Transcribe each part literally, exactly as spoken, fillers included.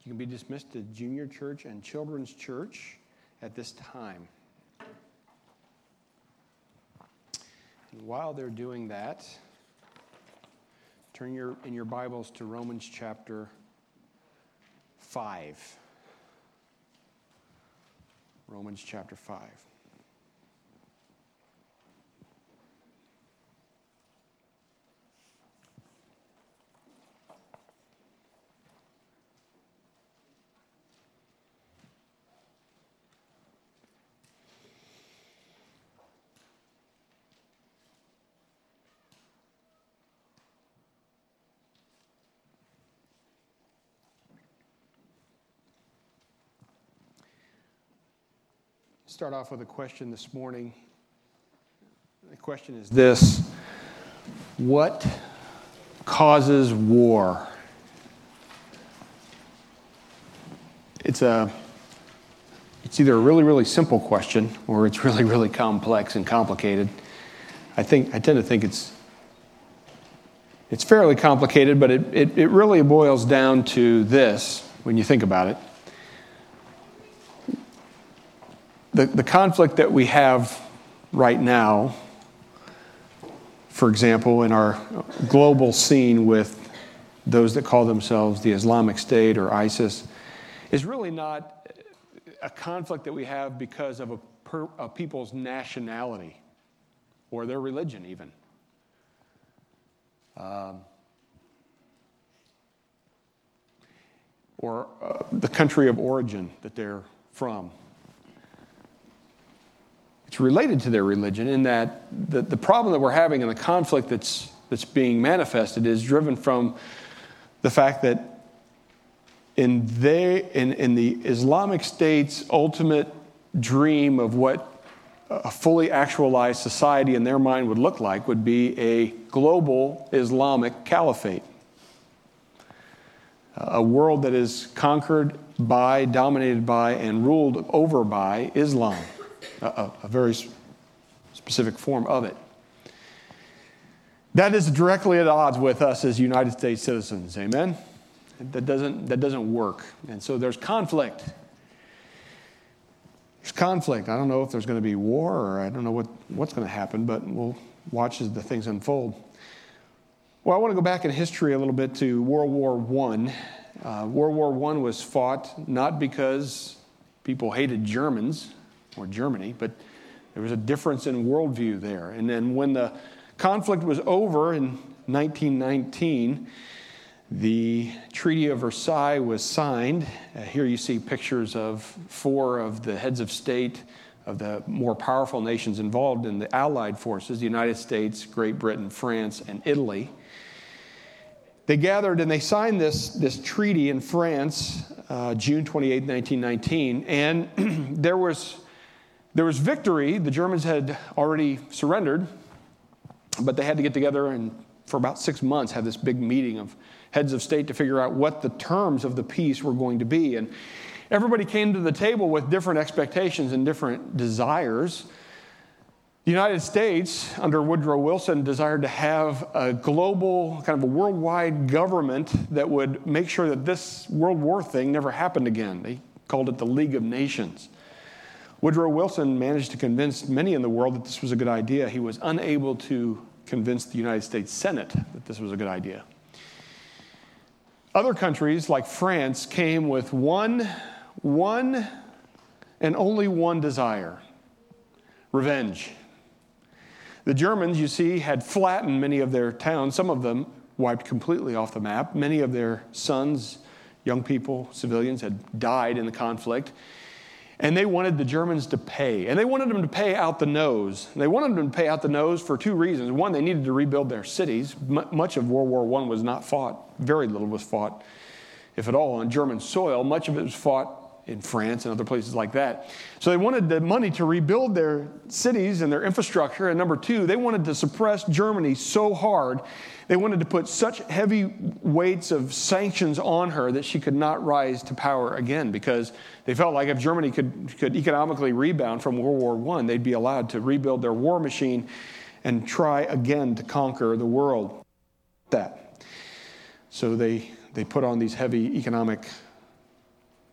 You can be dismissed to junior church and children's church at this time. And while they're doing that, turn your in your Bibles to Romans chapter five. Romans chapter five. Start off with a question this morning. The question is this: what causes war? It's a it's either a really, really simple question or it's really, really complex and complicated. I think I tend to think it's it's fairly complicated, but it, it, it really boils down to this when you think about it. The, the conflict that we have right now, for example, in our global scene with those that call themselves the Islamic State or ISIS, is really not a conflict that we have because of a, per, a people's nationality or their religion even. Um, or uh, the country of origin that they're from. It's related to their religion in that the, the problem that we're having and the conflict that's that's being manifested is driven from the fact that in they in, in the Islamic State's ultimate dream of what a fully actualized society in their mind would look like would be a global Islamic caliphate. A world that is conquered by, dominated by, and ruled over by Islam. A, a very specific form of it. That is directly at odds with us as United States citizens. Amen? That doesn't, that doesn't work. And so there's conflict. There's conflict. I don't know if there's going to be war or I don't know what, what's going to happen, but we'll watch as the things unfold. Well, I want to go back in history a little bit to World War One. Uh, World War One was fought not because people hated Germans, or Germany, but there was a difference in worldview there. And then when the conflict was over in nineteen nineteen, the Treaty of Versailles was signed. Uh, here you see pictures of four of the heads of state of the more powerful nations involved in the Allied forces, the United States, Great Britain, France, and Italy. They gathered and they signed this, this treaty in France, uh, June twenty-eighth, nineteen nineteen, and there was There was victory. The Germans had already surrendered, but they had to get together and for about six months have this big meeting of heads of state to figure out what the terms of the peace were going to be. And everybody came to the table with different expectations and different desires. The United States, under Woodrow Wilson, desired to have a global, kind of a worldwide government that would make sure that this World War thing never happened again. They called it the League of Nations. Woodrow Wilson managed to convince many in the world that this was a good idea. He was unable to convince the United States Senate that this was a good idea. Other countries, like France, came with one, one and only one desire: revenge. The Germans, you see, had flattened many of their towns, some of them wiped completely off the map. Many of their sons, young people, civilians, had died in the conflict. And they wanted the Germans to pay. And they wanted them to pay out the nose. And they wanted them to pay out the nose for two reasons. One, they needed to rebuild their cities. M- much of World War One was not fought. Very little was fought, if at all, on German soil. Much of it was fought in France and other places like that. So they wanted the money to rebuild their cities and their infrastructure. And number two, they wanted to suppress Germany so hard. They wanted to put such heavy weights of sanctions on her that she could not rise to power again, because they felt like if Germany could, could economically rebound from World War One, they'd be allowed to rebuild their war machine and try again to conquer the world. That. So they, they put on these heavy economic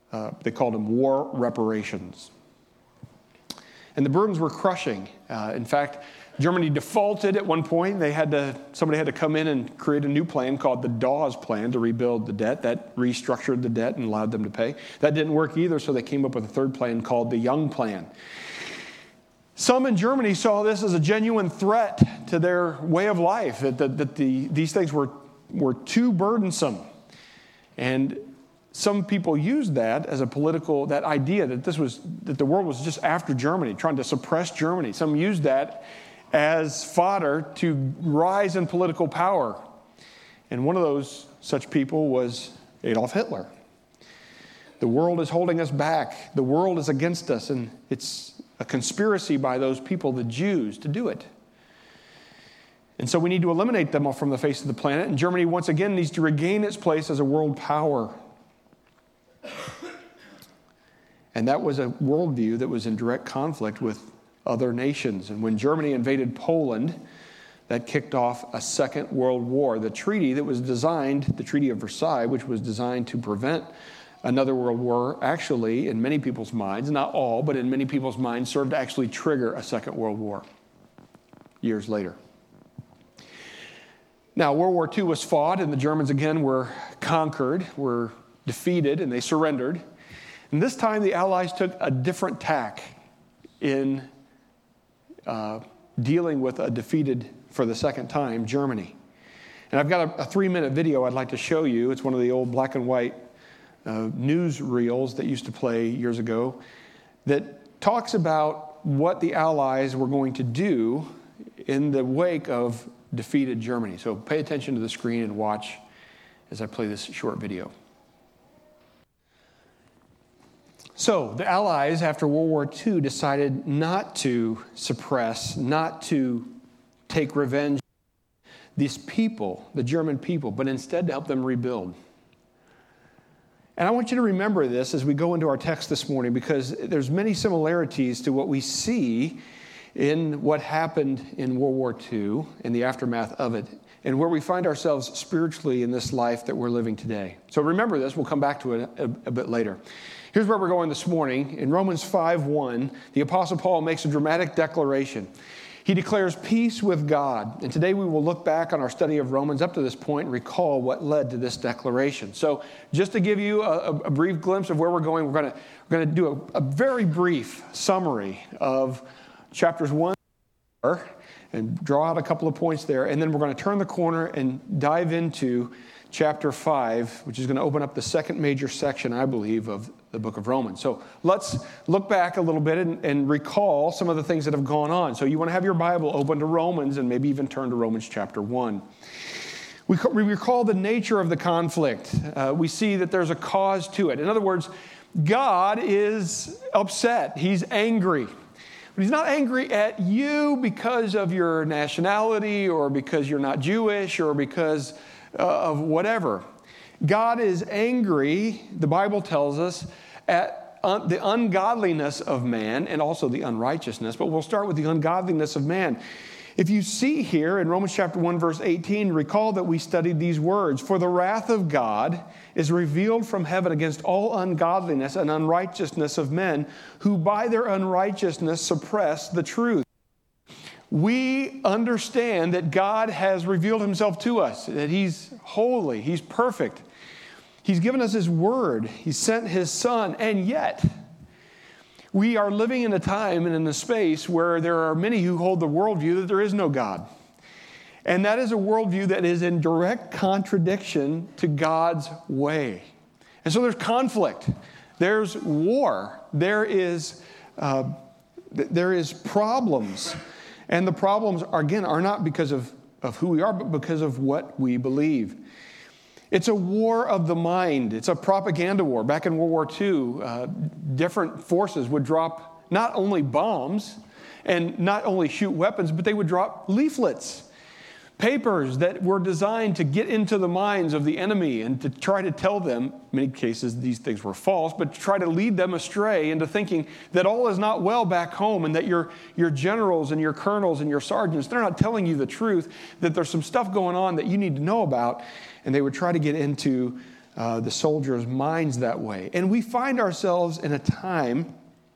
uh, they called them war reparations. And the burdens were crushing. Uh, in fact, Germany defaulted at one point. They had to, somebody had to come in and create a new plan called the Dawes Plan to rebuild the debt. That restructured the debt and allowed them to pay. That didn't work either, so they came up with a third plan called the Young Plan. Some in Germany saw this as a genuine threat to their way of life, that, the, that the, these things were, were too burdensome. And some people used that as a political, that idea that this was, that the world was just after Germany, trying to suppress Germany. Some used that as fodder to rise in political power. And one of those such people was Adolf Hitler. The world is holding us back. The world is against us, and it's a conspiracy by those people, the Jews, to do it. And so we need to eliminate them from the face of the planet, and Germany once again needs to regain its place as a world power. And that was a worldview that was in direct conflict with other nations. And when Germany invaded Poland, that kicked off a second world war. The treaty that was designed, the Treaty of Versailles, which was designed to prevent another world war, actually, in many people's minds, not all, but in many people's minds, served to actually trigger a second world war years later. Now, World War Two was fought, and the Germans again were conquered, were defeated, and they surrendered. And this time, the Allies took a different tack in uh, dealing with a defeated, for the second time, Germany. And I've got a, a three-minute video I'd like to show you. It's one of the old black and white uh, news reels that used to play years ago that talks about what the Allies were going to do in the wake of defeated Germany. So pay attention to the screen and watch as I play this short video. So the Allies, after World War Two, decided not to suppress, not to take revenge on these people, the German people, but instead to help them rebuild. And I want you to remember this as we go into our text this morning, because there's many similarities to what we see in what happened in World War Two and the aftermath of it, and where we find ourselves spiritually in this life that we're living today. So remember this. We'll come back to it a, a bit later. Here's where we're going this morning. In Romans five one, the Apostle Paul makes a dramatic declaration. He declares peace with God. And today we will look back on our study of Romans up to this point and recall what led to this declaration. So just to give you a, a brief glimpse of where we're going, we're going to, we're going to do a, a very brief summary of chapters one and draw out a couple of points there. And then we're going to turn the corner and dive into chapter five, which is going to open up the second major section, I believe, of the book of Romans. So let's look back a little bit and, and recall some of the things that have gone on. So you want to have your Bible open to Romans and maybe even turn to Romans chapter one. We, we recall the nature of the conflict. Uh, we see that there's a cause to it. In other words, God is upset. He's angry. But he's not angry at you because of your nationality or because you're not Jewish or because uh, of whatever. God is angry, the Bible tells us, at un- the ungodliness of man and also the unrighteousness. But we'll start with the ungodliness of man. If you see here in Romans chapter one, verse eighteen, recall that we studied these words. For the wrath of God is revealed from heaven against all ungodliness and unrighteousness of men who by their unrighteousness suppress the truth. We understand that God has revealed himself to us, that he's holy, he's perfect. He's given us his word. He sent his son, and yet we are living in a time and in a space where there are many who hold the worldview that there is no God. And that is a worldview that is in direct contradiction to God's way. And so there's conflict. There's war. There is, uh, there is problems. And the problems, are, again, are not because of, of who we are, but because of what we believe. It's a war of the mind. It's a propaganda war. Back in World War Two, uh, different forces would drop not only bombs and not only shoot weapons, but they would drop leaflets, papers that were designed to get into the minds of the enemy and to try to tell them, in many cases these things were false, but to try to lead them astray into thinking that all is not well back home and that your, your generals and your colonels and your sergeants, they're not telling you the truth, that there's some stuff going on that you need to know about. And they would try to get into uh, the soldiers' minds that way. And we find ourselves in a time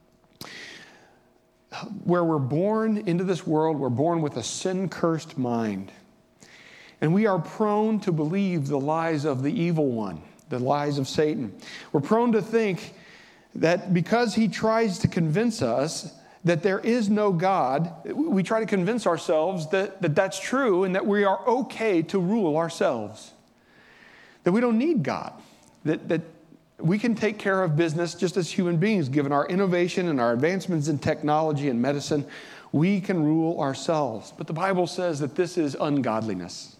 where we're born into this world, we're born with a sin-cursed mind. And we are prone to believe the lies of the evil one, the lies of Satan. We're prone to think that because he tries to convince us that there is no God, we try to convince ourselves that, that that's true and that we are okay to rule ourselves. That we don't need God. That, that we can take care of business just as human beings, given our innovation and our advancements in technology and medicine. We can rule ourselves. But the Bible says that this is ungodliness.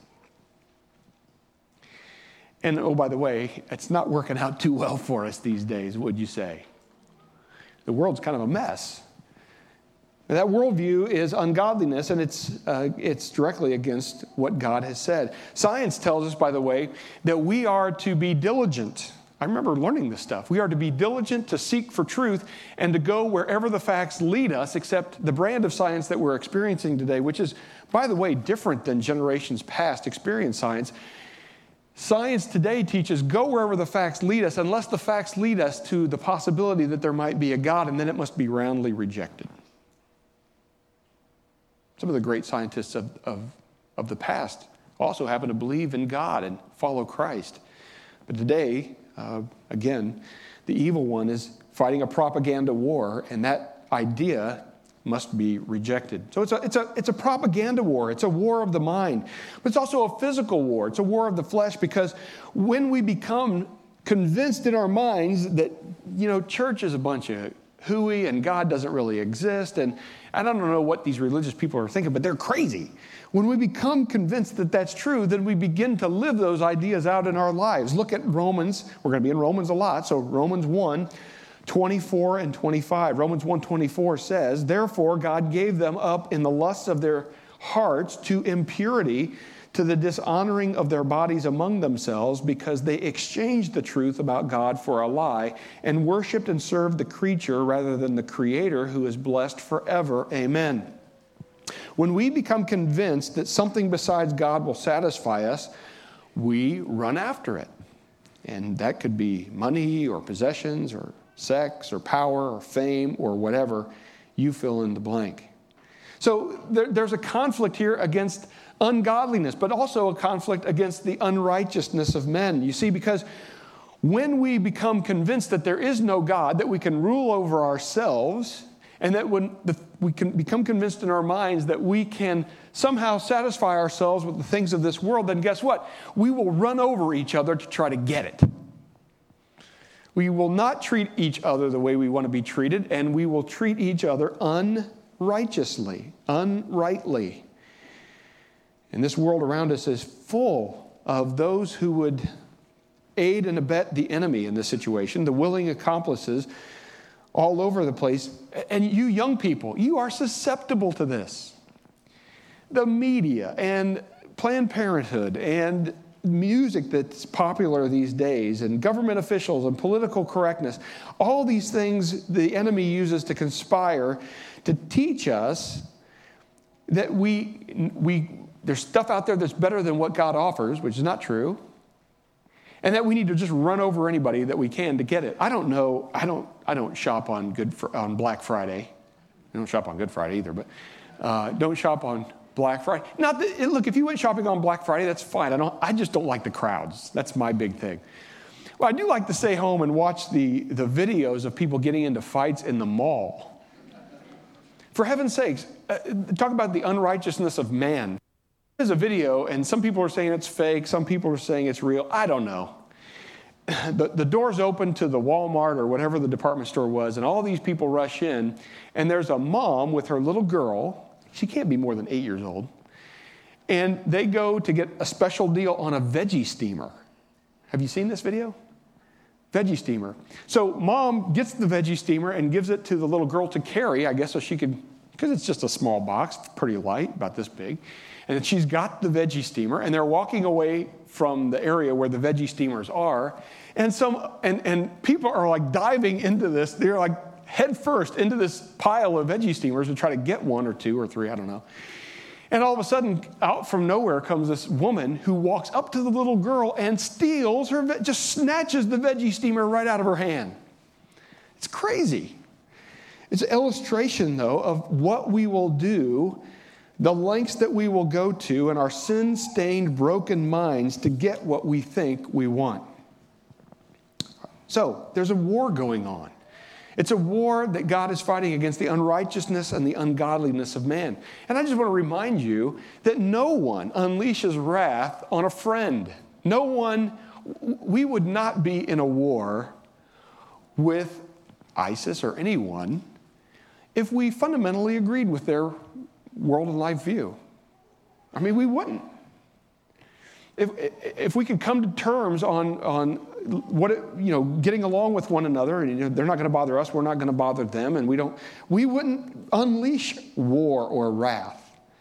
And oh, by the way, it's not working out too well for us these days, would you say? The world's kind of a mess. And that worldview is ungodliness, and it's uh, it's directly against what God has said. Science tells us, by the way, that we are to be diligent. I remember learning this stuff. We are to be diligent to seek for truth and to go wherever the facts lead us, except the brand of science that we're experiencing today, which is, by the way, different than generations past experienced science. Science today teaches go wherever the facts lead us, unless the facts lead us to the possibility that there might be a God, and then it must be roundly rejected. Some of the great scientists of, of, of the past also happen to believe in God and follow Christ. But today, uh, again, the evil one is fighting a propaganda war, and that idea must be rejected. So it's a, it's a, it's a propaganda war. It's a war of the mind. But it's also a physical war. It's a war of the flesh, because when we become convinced in our minds that, you know, church is a bunch of hooey and God doesn't really exist, and I don't know what these religious people are thinking, but they're crazy. When we become convinced that that's true, then we begin to live those ideas out in our lives. Look at Romans. We're going to be in Romans a lot. So Romans one, twenty-four and twenty-five. Romans one twenty-four says, "Therefore God gave them up in the lusts of their hearts to impurity, to the dishonoring of their bodies among themselves, because they exchanged the truth about God for a lie, and worshiped and served the creature rather than the Creator, who is blessed forever. Amen." When we become convinced that something besides God will satisfy us, we run after it. And that could be money or possessions or sex or power or fame or whatever. You fill in the blank. So there, there's a conflict here against ungodliness, but also a conflict against the unrighteousness of men. You see, because when we become convinced that there is no God, that we can rule over ourselves, and that when the, we can become convinced in our minds that we can somehow satisfy ourselves with the things of this world, then guess what? We will run over each other to try to get it. We will not treat each other the way we want to be treated, and we will treat each other unrighteously, unrightly. And this world around us is full of those who would aid and abet the enemy in this situation, the willing accomplices all over the place. And you young people, you are susceptible to this. The media and Planned Parenthood and music that's popular these days and government officials and political correctness, all these things the enemy uses to conspire to teach us that we we there's stuff out there that's better than what God offers, which is not true, and that we need to just run over anybody that we can to get it. I don't know. I don't. I don't shop on good on Black Friday. I don't shop on Good Friday either, but uh, don't shop on Black Friday. Not that, look, if you went shopping on Black Friday, that's fine. I don't. I just don't like the crowds. That's my big thing. Well, I do like to stay home and watch the the videos of people getting into fights in the mall. For heaven's sakes, uh, talk about the unrighteousness of man. There's a video, and some people are saying it's fake. Some people are saying it's real. I don't know. The, the doors open to the Walmart or whatever the department store was, and all these people rush in, and there's a mom with her little girl. She can't be more than eight years old. And they go to get a special deal on a veggie steamer. Have you seen this video? Veggie steamer. So mom gets the veggie steamer and gives it to the little girl to carry, I guess, so she could, because it's just a small box, pretty light, about this big. And she's got the veggie steamer, and they're walking away from the area where the veggie steamers are. And some and, and people are like diving into this. They're like head first into this pile of veggie steamers to try to get one or two or three, I don't know. And all of a sudden, out from nowhere comes this woman who walks up to the little girl and steals her, ve- just snatches the veggie steamer right out of her hand. It's crazy. It's an illustration, though, of what we will do, the lengths that we will go to in our sin-stained, broken minds to get what we think we want. So, there's a war going on. It's a war that God is fighting against the unrighteousness and the ungodliness of man. And I just want to remind you that no one unleashes wrath on a friend. No one, we would not be in a war with ISIS or anyone if we fundamentally agreed with their world and life view. I mean, we wouldn't. If if we could come to terms on on what it, you know, getting along with one another, and you know, they're not going to bother us, we're not going to bother them, and we don't, we wouldn't unleash war or wrath.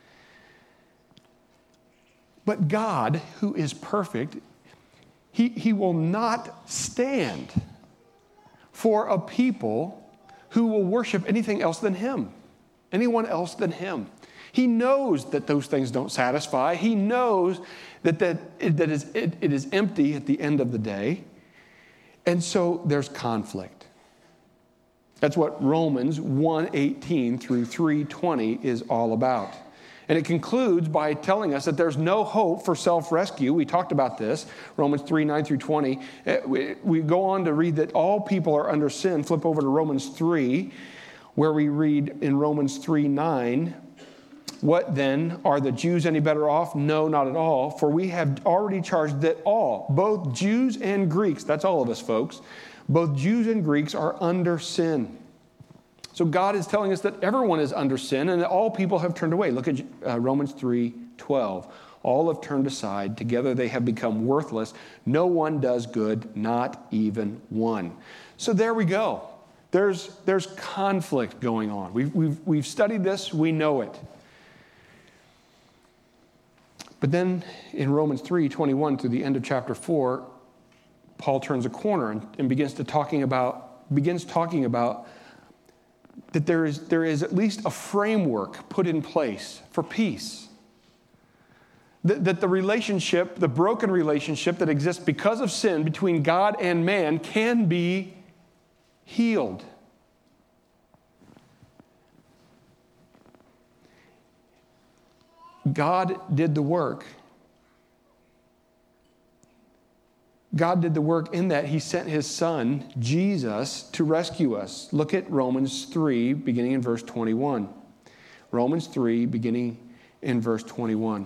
But God, who is perfect, he he will not stand for a people who will worship anything else than Him, anyone else than Him. He knows that those things don't satisfy. He knows that, that, it, that is, it, it is empty at the end of the day. And so there's conflict. That's what Romans one eighteen through three twenty is all about. And it concludes by telling us that there's no hope for self-rescue. We talked about this, Romans three nine through twenty. We, we go on to read that all people are under sin. Flip over to Romans three, where we read in Romans three nine, what then? Are the Jews any better off? No, not at all. For we have already charged that all, both Jews and Greeks, that's all of us folks, both Jews and Greeks are under sin. So God is telling us that everyone is under sin and that all people have turned away. Look at uh, Romans three twelve. All have turned aside. Together they have become worthless. No one does good, not even one. So there we go. There's, there's conflict going on. We've, we've, we've studied this. We know it. But then in Romans three twenty-one through the end of chapter four, Paul turns a corner and, and begins to talking about begins talking about that there is there is at least a framework put in place for peace. That, that the relationship, the broken relationship that exists because of sin between God and man can be healed. God did the work. God did the work in that He sent His Son, Jesus, to rescue us. Look at Romans three, beginning in verse twenty-one. Romans three, beginning in verse twenty-one.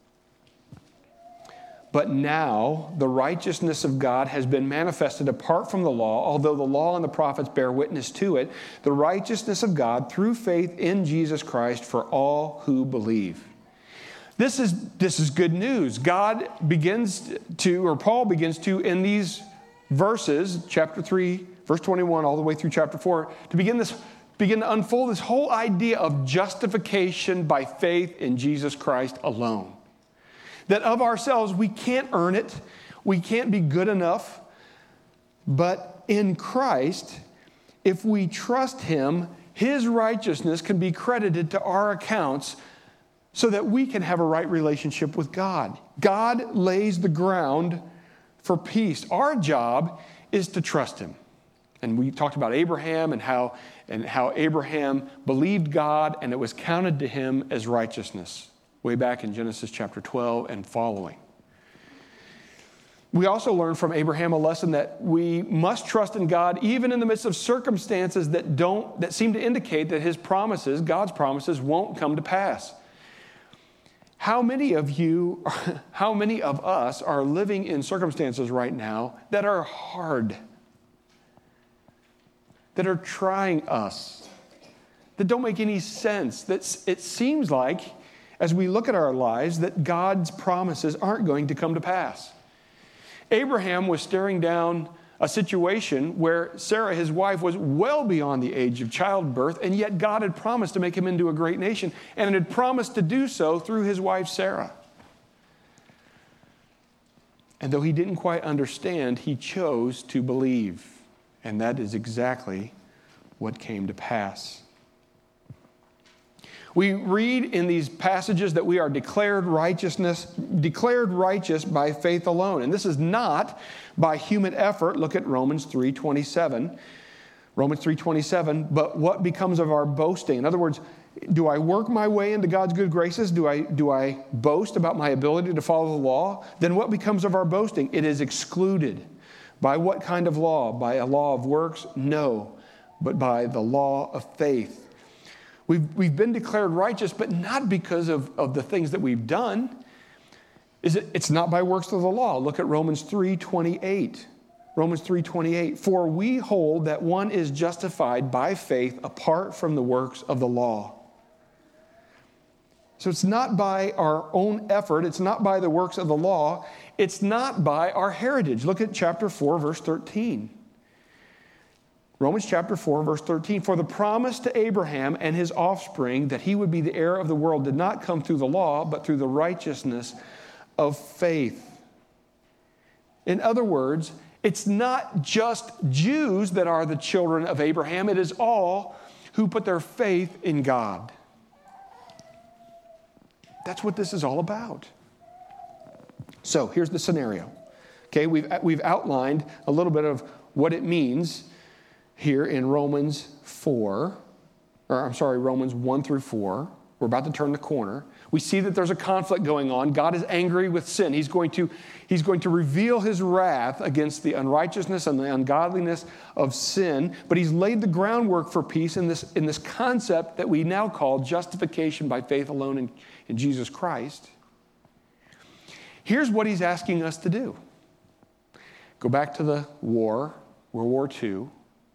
But now the righteousness of God has been manifested apart from the law, although the law and the prophets bear witness to it, the righteousness of God through faith in Jesus Christ for all who believe. This is, this is good news. God begins to, or Paul begins to, in these verses, chapter three, verse twenty-one, all the way through chapter four, to begin this, begin to unfold this whole idea of justification by faith in Jesus Christ alone. That of ourselves, we can't earn it. We can't be good enough. But in Christ, if we trust Him, His righteousness can be credited to our accounts so that we can have a right relationship with God. God lays the ground for peace. Our job is to trust Him. And we talked about Abraham and how, and how Abraham believed God and it was counted to him as righteousness, way back in Genesis chapter twelve and following. We also learn from Abraham a lesson that we must trust in God even in the midst of circumstances that don't, that seem to indicate that His promises, God's promises, won't come to pass. How many of you, how many of us are living in circumstances right now that are hard, that are trying us, that don't make any sense, that it seems like, as we look at our lives, that God's promises aren't going to come to pass? Abraham was staring down a situation where Sarah, his wife, was well beyond the age of childbirth, and yet God had promised to make him into a great nation, and had promised to do so through his wife Sarah. And though he didn't quite understand, he chose to believe, and that is exactly what came to pass. We read in these passages that we are declared righteousness, declared righteous by faith alone. And this is not by human effort. Look at Romans three twenty-seven. Romans three twenty-seven, but what becomes of our boasting? In other words, do I work my way into God's good graces? Do I, do I boast about my ability to follow the law? Then what becomes of our boasting? It is excluded. By what kind of law? By a law of works? No, but by the law of faith. We've, we've been declared righteous, but not because of, of the things that we've done. Is it, it's not by works of the law. Look at Romans three twenty-eight. Romans three twenty-eight. For we hold that one is justified by faith apart from the works of the law. So it's not by our own effort. It's not by the works of the law. It's not by our heritage. Look at chapter four, verse thirteen. Romans chapter four, verse thirteen. For the promise to Abraham and his offspring that he would be the heir of the world did not come through the law, but through the righteousness of faith. In other words, it's not just Jews that are the children of Abraham. It is all who put their faith in God. That's what this is all about. So here's the scenario. Okay, we've, we've outlined a little bit of what it means here in Romans four, or I'm sorry, Romans one through four. We're about to turn the corner. We see that there's a conflict going on. God is angry with sin. He's going to, he's going to reveal his wrath against the unrighteousness and the ungodliness of sin, but he's laid the groundwork for peace in this, in this concept that we now call justification by faith alone in, in Jesus Christ. Here's what he's asking us to do. Go back to the war, World War Two.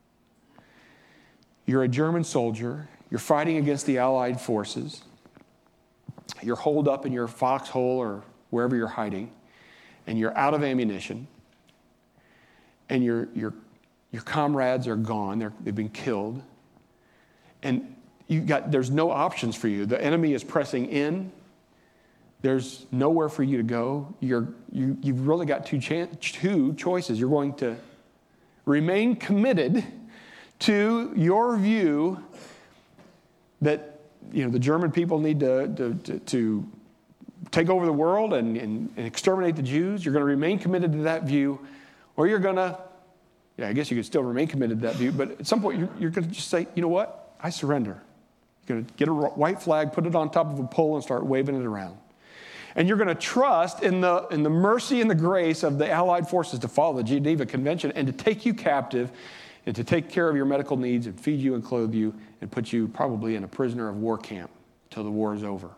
You're a German soldier. You're fighting against the Allied forces. You're holed up in your foxhole or wherever you're hiding, and you're out of ammunition, and your, your, your comrades are gone. They're, they've been killed. And you got there's no options for you. The enemy is pressing in. There's nowhere for you to go. You're, you, you've really got two, chan- two choices. You're going to remain committed to your view that, you know, the German people need to, to, to, to take over the world and, and, and exterminate the Jews. You're going to remain committed to that view, or you're going to, yeah, I guess you could still remain committed to that view, but at some point you're, you're going to just say, you know what, I surrender. You're going to get a white flag, put it on top of a pole, and start waving it around. And you're going to trust in the, in the mercy and the grace of the Allied forces to follow the Geneva Convention and to take you captive and to take care of your medical needs and feed you and clothe you and put you probably in a prisoner of war camp until the war is over.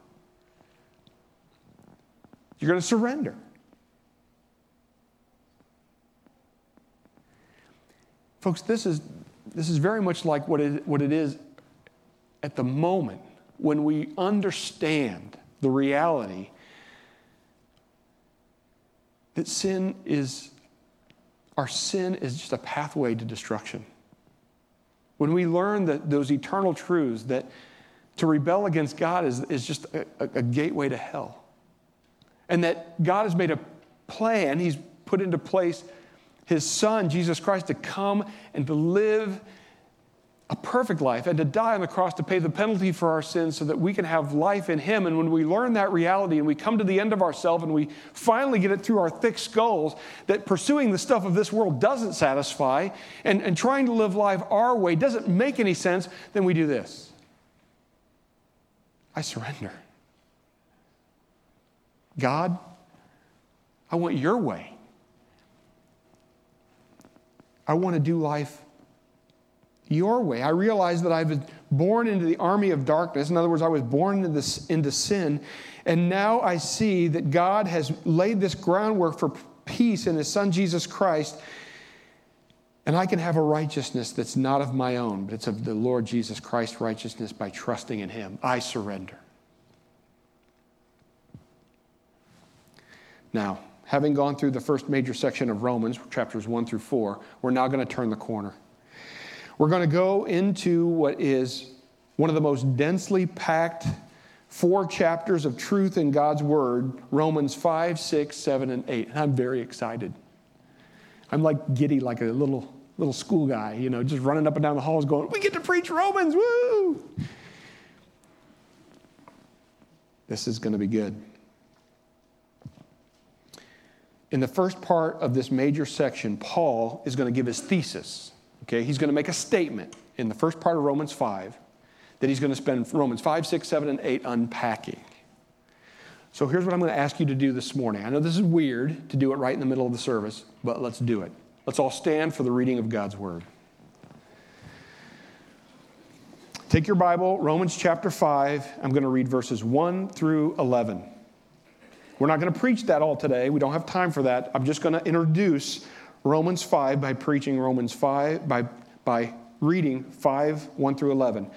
You're going to surrender. Folks, this is, this is very much like what it, what it is at the moment when we understand the reality that sin is, our sin is just a pathway to destruction. When we learn that those eternal truths, that to rebel against God is, is just a, a gateway to hell. And that God has made a plan, he's put into place his son, Jesus Christ, to come and to live a perfect life and to die on the cross to pay the penalty for our sins so that we can have life in him. And when we learn that reality and we come to the end of ourselves and we finally get it through our thick skulls that pursuing the stuff of this world doesn't satisfy and, and trying to live life our way doesn't make any sense, then we do this. I surrender. God, I want your way. I want to do life your way. I realize that I was born into the army of darkness. In other words, I was born into, this, into sin. And now I see that God has laid this groundwork for peace in his son, Jesus Christ. And I can have a righteousness that's not of my own, but it's of the Lord Jesus Christ's righteousness by trusting in him. I surrender. Now, having gone through the first major section of Romans, chapters one through four, we're now going to turn the corner. We're going to go into what is one of the most densely packed four chapters of truth in God's Word, Romans five, six, seven, and eight. And I'm very excited. I'm like giddy, like a little, little school guy, you know, just running up and down the halls going, we get to preach Romans, woo! This is going to be good. In the first part of this major section, Paul is going to give his thesis. Okay, he's going to make a statement in the first part of Romans five that he's going to spend Romans five, six, seven, and eight unpacking. So here's what I'm going to ask you to do this morning. I know this is weird to do it right in the middle of the service, but let's do it. Let's all stand for the reading of God's word. Take your Bible, Romans chapter five. I'm going to read verses one through eleven. We're not going to preach that all today. We don't have time for that. I'm just going to introduce Romans five by preaching Romans five, by, by reading five, one through eleven.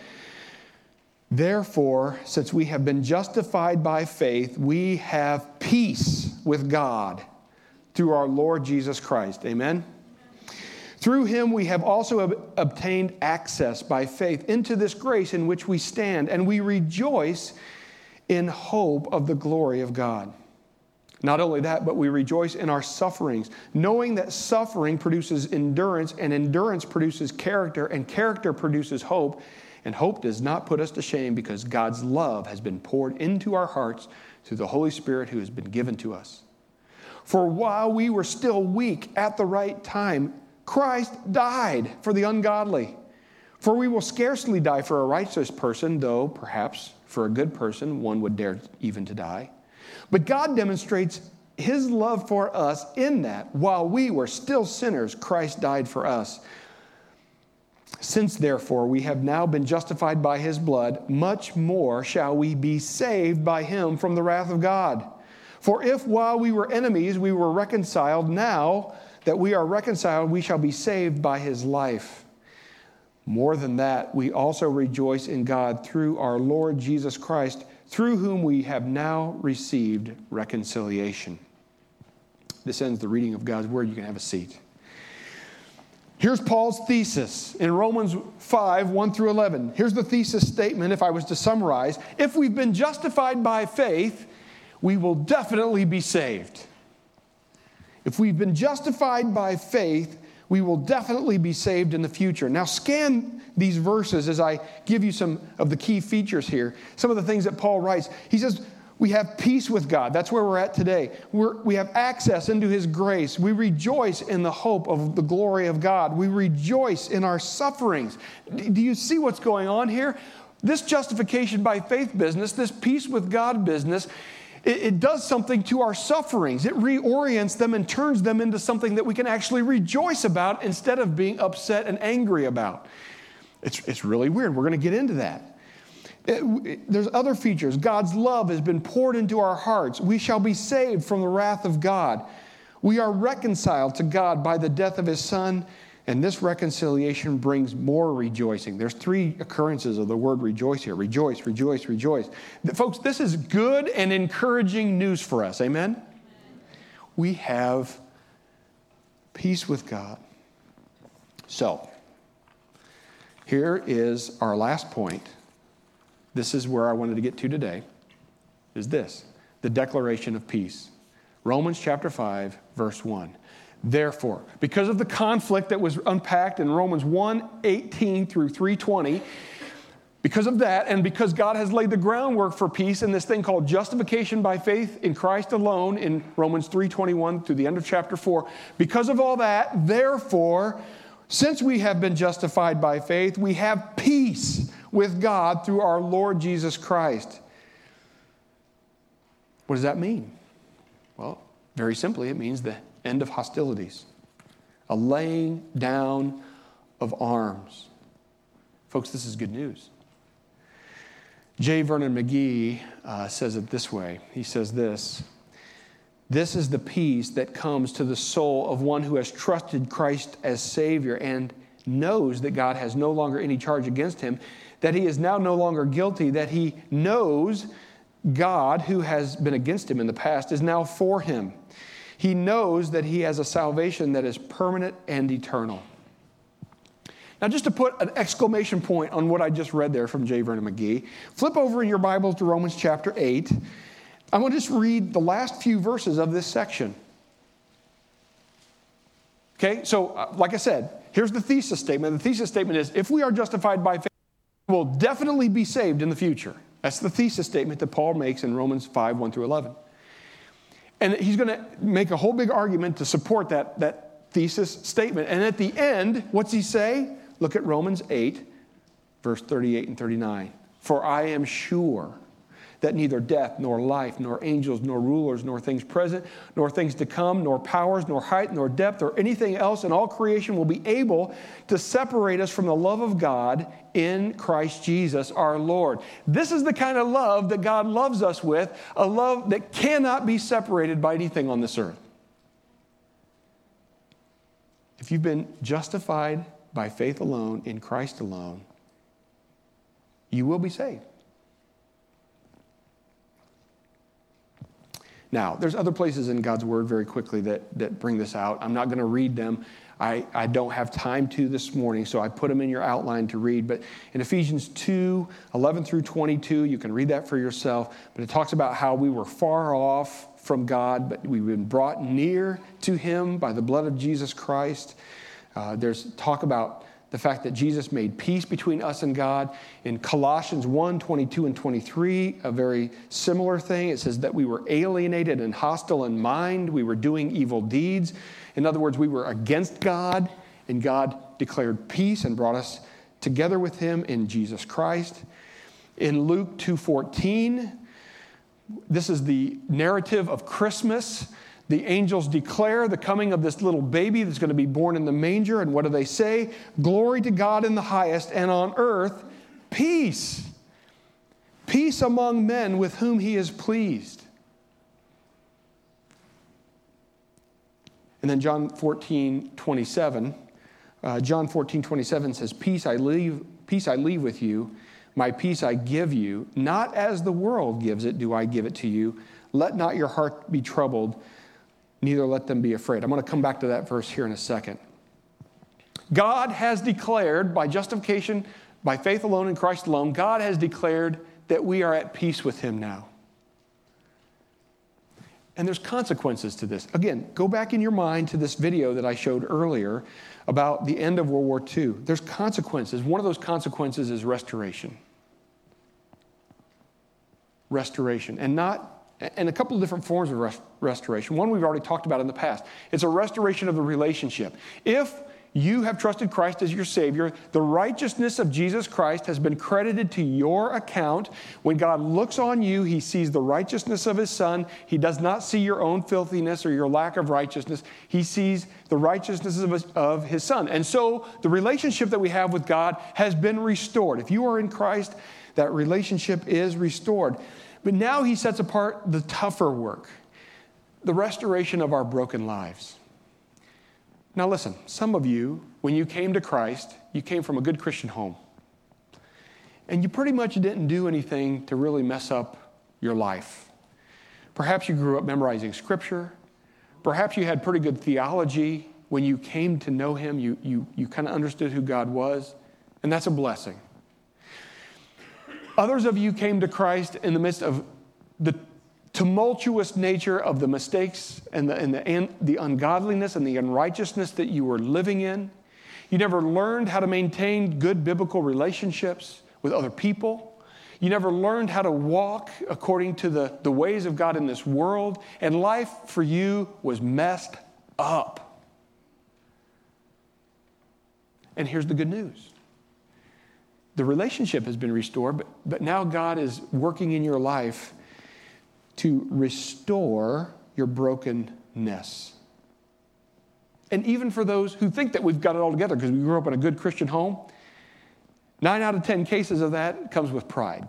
Therefore, since we have been justified by faith, we have peace with God through our Lord Jesus Christ. Amen? Through him we have also ob- obtained access by faith into this grace in which we stand, and we rejoice in hope of the glory of God. Not only that, but we rejoice in our sufferings, knowing that suffering produces endurance, and endurance produces character, and character produces hope. And hope does not put us to shame, because God's love has been poured into our hearts through the Holy Spirit who has been given to us. For while we were still weak at the right time, Christ died for the ungodly. For we will scarcely die for a righteous person, though perhaps for a good person one would dare even to die. But God demonstrates his love for us in that while we were still sinners, Christ died for us. Since, therefore, we have now been justified by his blood, much more shall we be saved by him from the wrath of God. For if while we were enemies we were reconciled, now that we are reconciled, we shall be saved by his life. More than that, we also rejoice in God through our Lord Jesus Christ, through whom we have now received reconciliation. This ends the reading of God's word. You can have a seat. Here's Paul's thesis in Romans five, one through eleven. Here's the thesis statement, if I was to summarize. If we've been justified by faith, we will definitely be saved. If we've been justified by faith, we will definitely be saved in the future. Now scan these verses as I give you some of the key features here. Some of the things that Paul writes. He says, we have peace with God. That's where we're at today. We're, we have access into his grace. We rejoice in the hope of the glory of God. We rejoice in our sufferings. Do you see what's going on here? This justification by faith business, this peace with God business, it, it does something to our sufferings. It reorients them and turns them into something that we can actually rejoice about instead of being upset and angry about. It's, it's really weird. We're going to get into that. It, it, there's other features. God's love has been poured into our hearts. We shall be saved from the wrath of God. We are reconciled to God by the death of his Son, and this reconciliation brings more rejoicing. There's three occurrences of the word rejoice here. Rejoice, rejoice, rejoice. Folks, this is good and encouraging news for us. Amen? Amen. We have peace with God. So, here is our last point. This is where I wanted to get to today, is this, the declaration of peace. Romans chapter five, verse one. Therefore, because of the conflict that was unpacked in Romans one, eighteen through three twenty, because of that, and because God has laid the groundwork for peace in this thing called justification by faith in Christ alone in Romans three twenty-one through the end of chapter four, because of all that, therefore, since we have been justified by faith, we have peace with God through our Lord Jesus Christ. What does that mean? Well, very simply, it means the end of hostilities, a laying down of arms. Folks, this is good news. J. Vernon McGee uh, says it this way. He says this, "This is the peace that comes to the soul of one who has trusted Christ as Savior and knows that God has no longer any charge against him, that he is now no longer guilty, that he knows God, who has been against him in the past, is now for him. He knows that he has a salvation that is permanent and eternal." Now, just to put an exclamation point on what I just read there from J. Vernon McGee, flip over in your Bibles to Romans chapter eight. I'm going to just read the last few verses of this section. Okay, so uh, like I said, here's the thesis statement. The thesis statement is, if we are justified by faith, we will definitely be saved in the future. That's the thesis statement that Paul makes in Romans five, one through eleven. And he's going to make a whole big argument to support that, that thesis statement. And at the end, what's he say? Look at Romans eight, verse thirty-eight and thirty-nine. For I am sure that neither death, nor life, nor angels, nor rulers, nor things present, nor things to come, nor powers, nor height, nor depth, or anything else in all creation will be able to separate us from the love of God in Christ Jesus our Lord. This is the kind of love that God loves us with, a love that cannot be separated by anything on this earth. If you've been justified by faith alone, in Christ alone, you will be saved. Now, there's other places in God's Word very quickly that, that bring this out. I'm not going to read them. I, I don't have time to this morning, so I put them in your outline to read. But in Ephesians two, eleven through twenty-two, you can read that for yourself. But it talks about how we were far off from God, but we've been brought near to Him by the blood of Jesus Christ. Uh, there's talk about the fact that Jesus made peace between us and God. In Colossians one, twenty-two and twenty-three, a very similar thing. It says that we were alienated and hostile in mind. We were doing evil deeds. In other words, we were against God, and God declared peace and brought us together with Him in Jesus Christ. In Luke two fourteen, this is the narrative of Christmas. The angels declare the coming of this little baby that's going to be born in the manger. And what do they say? Glory to God in the highest, and on earth, peace. Peace among men with whom He is pleased. And then John fourteen twenty-seven. Uh, John fourteen twenty-seven says, Peace I leave, peace I leave with you. My peace I give you. Not as the world gives it, do I give it to you. Let not your heart be troubled, neither let them be afraid. I'm going to come back to that verse here in a second. God has declared, by justification, by faith alone in Christ alone, God has declared that we are at peace with Him now. And there's consequences to this. Again, go back in your mind to this video that I showed earlier about the end of World War Two. There's consequences. One of those consequences is restoration. Restoration. And not And a couple of different forms of rest- restoration. One we've already talked about in the past. It's a restoration of the relationship. If you have trusted Christ as your Savior, the righteousness of Jesus Christ has been credited to your account. When God looks on you, He sees the righteousness of His Son. He does not see your own filthiness or your lack of righteousness. He sees the righteousness of His, of His Son. And so the relationship that we have with God has been restored. If you are in Christ, that relationship is restored. But now He sets apart the tougher work, the restoration of our broken lives. Now listen, some of you, when you came to Christ, you came from a good Christian home. And you pretty much didn't do anything to really mess up your life. Perhaps you grew up memorizing Scripture. Perhaps you had pretty good theology. When you came to know Him, you, you, you kind of understood who God was. And that's a blessing. Others of you came to Christ in the midst of the tumultuous nature of the mistakes and the, and the, and the ungodliness and the unrighteousness that you were living in. You never learned how to maintain good biblical relationships with other people. You never learned how to walk according to the, the ways of God in this world. And life for you was messed up. And here's the good news. The relationship has been restored, but, but now God is working in your life to restore your brokenness. And even for those who think that we've got it all together because we grew up in a good Christian home, nine out of ten cases of that comes with pride.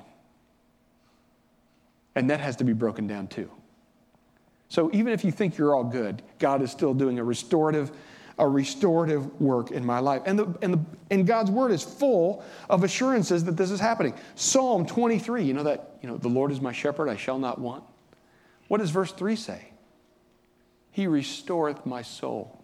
And that has to be broken down too. So even if you think you're all good, God is still doing a restorative a restorative work in my life. And, the, and, the, and God's Word is full of assurances that this is happening. Psalm twenty-three, you know that, you know, the Lord is my shepherd, I shall not want. What does verse three say? He restoreth my soul.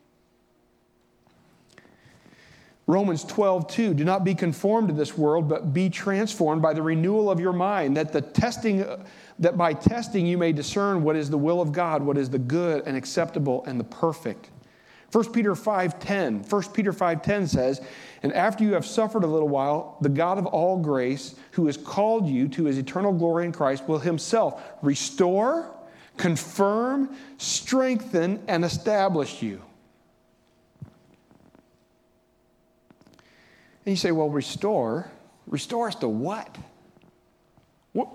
Romans twelve two, do not be conformed to this world, but be transformed by the renewal of your mind, that the testing, that by testing you may discern what is the will of God, what is the good and acceptable and the perfect. First Peter five ten. First Peter five ten says, "And after you have suffered a little while, the God of all grace, who has called you to his eternal glory in Christ, will himself restore, confirm, strengthen, and establish you." And you say, well, restore? Restore us to what? What?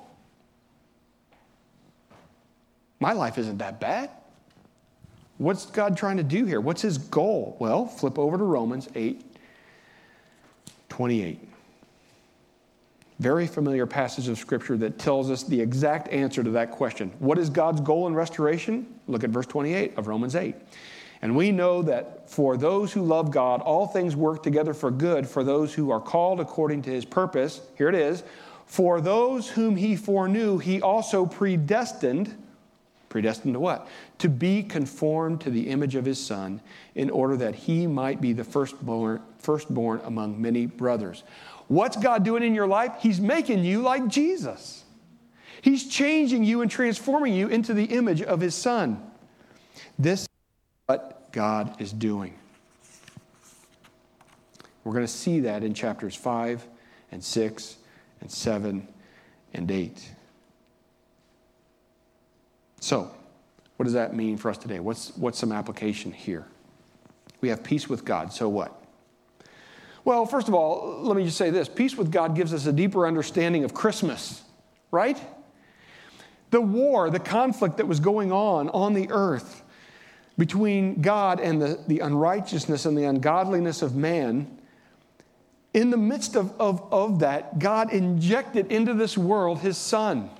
My life isn't that bad. What's God trying to do here? What's his goal? Well, flip over to Romans eight twenty-eight. Very familiar passage of Scripture that tells us the exact answer to that question. What is God's goal in restoration? Look at verse twenty-eight of Romans eight. "And we know that for those who love God, all things work together for good for those who are called according to his purpose." Here it is. "For those whom he foreknew, he also predestined." Predestined to what? "To be conformed to the image of his Son, in order that he might be the firstborn, firstborn among many brothers." What's God doing in your life? He's making you like Jesus. He's changing you and transforming you into the image of his Son. This is what God is doing. We're going to see that in chapters five and six and seven and eight. So, what does that mean for us today? What's, what's some application here? We have peace with God, so what? Well, first of all, let me just say this. Peace with God gives us a deeper understanding of Christmas, right? The war, the conflict that was going on on the earth between God and the, the unrighteousness and the ungodliness of man, in the midst of, of, of that, God injected into this world his Son.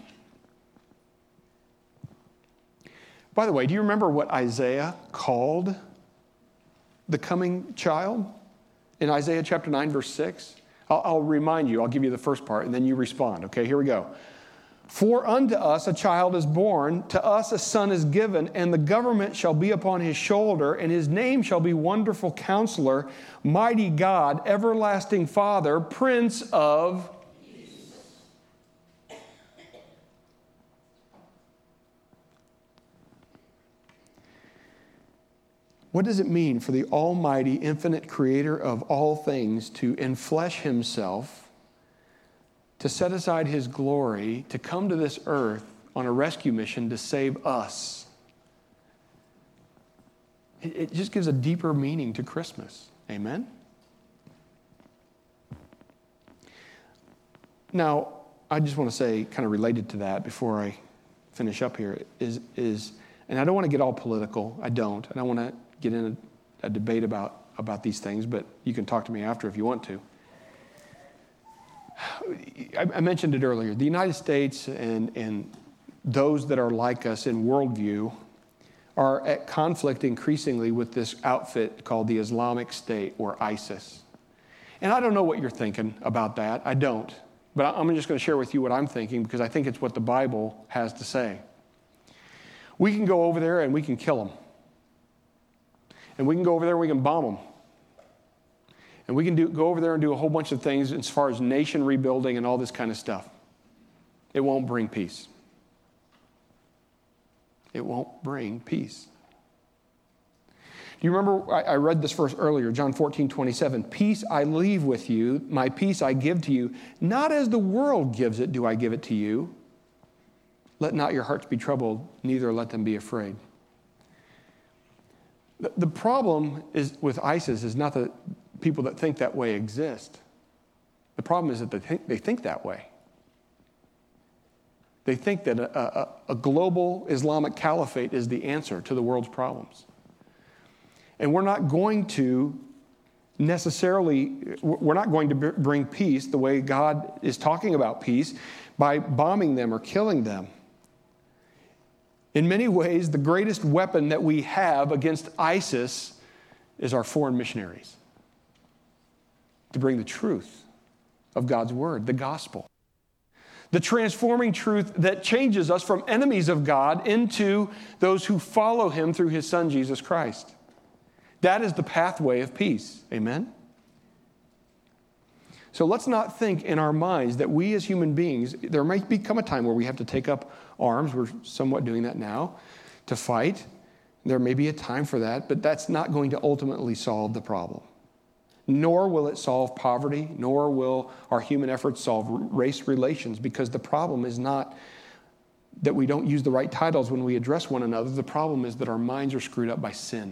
By the way, do you remember what Isaiah called the coming child? In Isaiah chapter nine, verse six? I'll, I'll remind you. I'll give you the first part, and then you respond. Okay, here we go. "For unto us a child is born, to us a son is given, and the government shall be upon his shoulder, and his name shall be Wonderful Counselor, Mighty God, Everlasting Father, Prince of..." What does it mean for the almighty, infinite creator of all things to enflesh himself, to set aside his glory, to come to this earth on a rescue mission to save us? It, it just gives a deeper meaning to Christmas. Amen? Now, I just want to say, kind of related to that before I finish up here, is, is and I don't want to get all political. I don't. I don't want to get in a, a debate about, about these things, but you can talk to me after if you want to. I, I mentioned it earlier. The United States and, and those that are like us in worldview are at conflict increasingly with this outfit called the Islamic State or ISIS. And I don't know what you're thinking about that. I don't. But I'm just going to share with you what I'm thinking because I think it's what the Bible has to say. We can go over there and we can kill them. And we can go over there and we can bomb them. And we can do, go over there and do a whole bunch of things as far as nation rebuilding and all this kind of stuff. It won't bring peace. It won't bring peace. Do you remember, I, I read this verse earlier, John fourteen twenty-seven. "Peace I leave with you, my peace I give to you. Not as the world gives it do I give it to you. Let not your hearts be troubled, neither let them be afraid." The problem is with ISIS is not that people that think that way exist. The problem is that they think, they think that way. They think that a, a, a global Islamic caliphate is the answer to the world's problems. And we're not going to necessarily, we're not going to bring peace the way God is talking about peace by bombing them or killing them. In many ways, the greatest weapon that we have against ISIS is our foreign missionaries to bring the truth of God's word, the gospel. The transforming truth that changes us from enemies of God into those who follow him through his Son, Jesus Christ. That is the pathway of peace. Amen? So let's not think in our minds that we as human beings, there might become a time where we have to take up arms, we're somewhat doing that now, to fight. There may be a time for that, but that's not going to ultimately solve the problem. Nor will it solve poverty, nor will our human efforts solve race relations, because the problem is not that we don't use the right titles when we address one another. The problem is that our minds are screwed up by sin.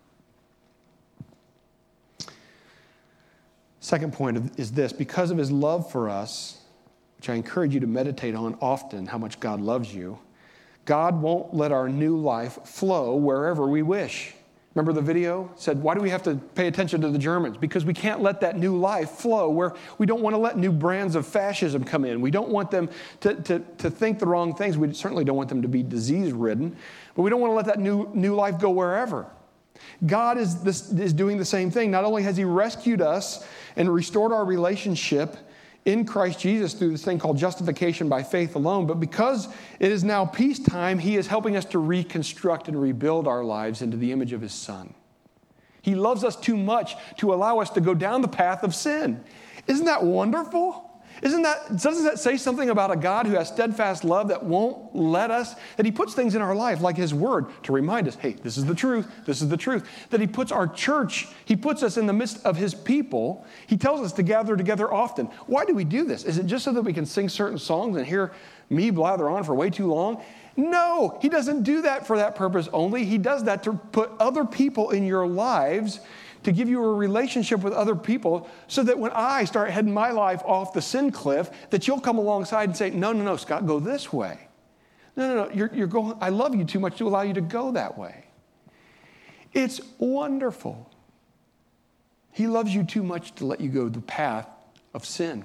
Second point is this: because of his love for us, which I encourage you to meditate on often, how much God loves you, God won't let our new life flow wherever we wish. Remember the video? It said, why do we have to pay attention to the Germans? Because we can't let that new life flow where we don't want to let new brands of fascism come in. We don't want them to, to, to think the wrong things. We certainly don't want them to be disease-ridden, but we don't want to let that new, new life go wherever. God is, this, is doing the same thing. Not only has he rescued us and restored our relationship in Christ Jesus through this thing called justification by faith alone, but because it is now peacetime, he is helping us to reconstruct and rebuild our lives into the image of his Son. He loves us too much to allow us to go down the path of sin. Isn't that wonderful? Isn't that, doesn't that say something about a God who has steadfast love that won't let us, that he puts things in our life like his word to remind us, hey, this is the truth, this is the truth. That he puts our church, he puts us in the midst of his people. He tells us to gather together often. Why do we do this? Is it just so that we can sing certain songs and hear me blather on for way too long? No, he doesn't do that for that purpose only. He does that to put other people in your lives, to give you a relationship with other people, so that when I start heading my life off the sin cliff, that you'll come alongside and say, no, no, no, Scott, go this way. No, no, no, you're, you're going, I love you too much to allow you to go that way. It's wonderful. He loves you too much to let you go the path of sin.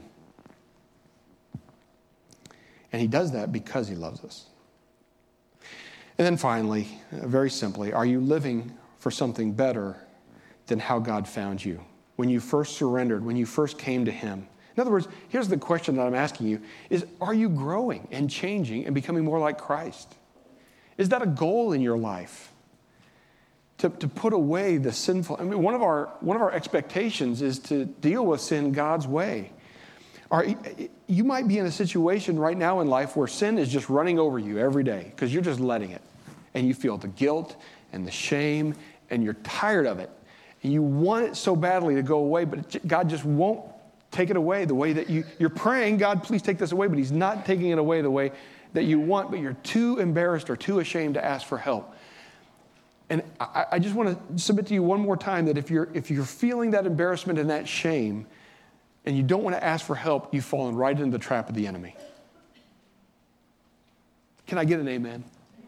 And he does that because he loves us. And then finally, very simply, are you living for something better than how God found you? When you first surrendered, when you first came to him. In other words, here's the question that I'm asking you, is are you growing and changing and becoming more like Christ? Is that a goal in your life? To, to put away the sinful, I mean, one of our one of our expectations is to deal with sin God's way. Are, you might be in a situation right now in life where sin is just running over you every day because you're just letting it. And you feel the guilt and the shame and you're tired of it. And you want it so badly to go away, but God just won't take it away the way that you, you're praying, God, please take this away, but he's not taking it away the way that you want, but you're too embarrassed or too ashamed to ask for help. And I, I just want to submit to you one more time that if you're, if you're feeling that embarrassment and that shame, and you don't want to ask for help, you've fallen right into the trap of the enemy. Can I get an amen?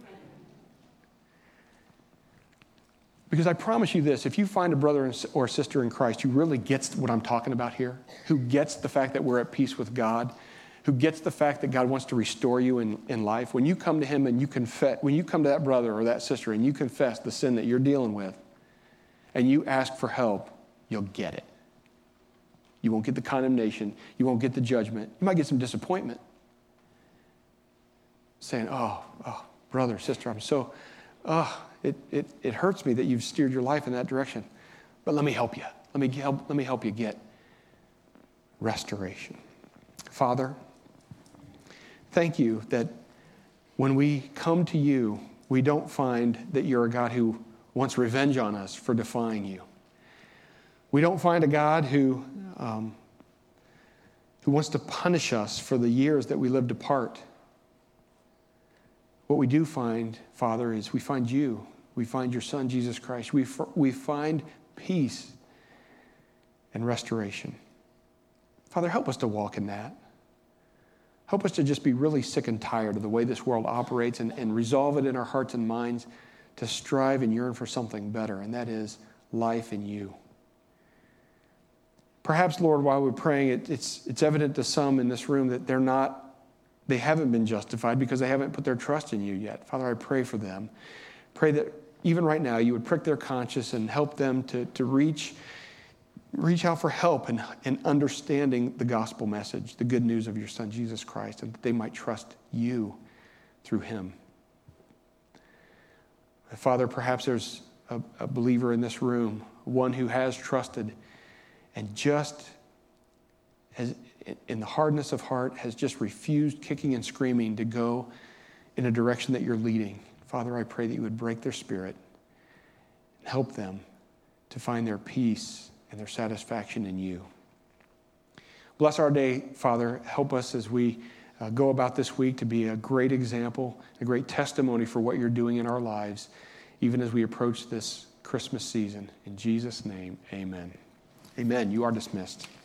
Because I promise you this, if you find a brother or sister in Christ who really gets what I'm talking about here, who gets the fact that we're at peace with God, who gets the fact that God wants to restore you in, in life, when you come to him and you confess, when you come to that brother or that sister and you confess the sin that you're dealing with, and you ask for help, you'll get it. You won't get the condemnation. You won't get the judgment. You might get some disappointment. Saying, oh, oh, brother, sister, I'm so, oh, It, it, it hurts me that you've steered your life in that direction. But let me help you. Let me help, let me help you get restoration. Father, thank you that when we come to you, we don't find that you're a God who wants revenge on us for defying you. We don't find a God who, um, who wants to punish us for the years that we lived apart. What we do find, Father, is we find you. We find your Son, Jesus Christ. We, we find peace and restoration. Father, help us to walk in that. Help us to just be really sick and tired of the way this world operates and, and resolve it in our hearts and minds to strive and yearn for something better, and that is life in you. Perhaps, Lord, while we're praying, it, it's, it's evident to some in this room that they're not They haven't been justified because they haven't put their trust in you yet. Father, I pray for them. Pray that even right now you would prick their conscience and help them to, to reach, reach out for help in, in understanding the gospel message, the good news of your Son, Jesus Christ, and that they might trust you through him. Father, perhaps there's a, a believer in this room, one who has trusted and just has, in the hardness of heart, has just refused, kicking and screaming, to go in a direction that you're leading. Father, I pray that you would break their spirit, Help them to find their peace and their satisfaction in you. Bless our day, Father. Help us as we uh, go about this week to be a great example, a great testimony for what you're doing in our lives, even as we approach this Christmas season. In Jesus' name, amen. Amen. You are dismissed.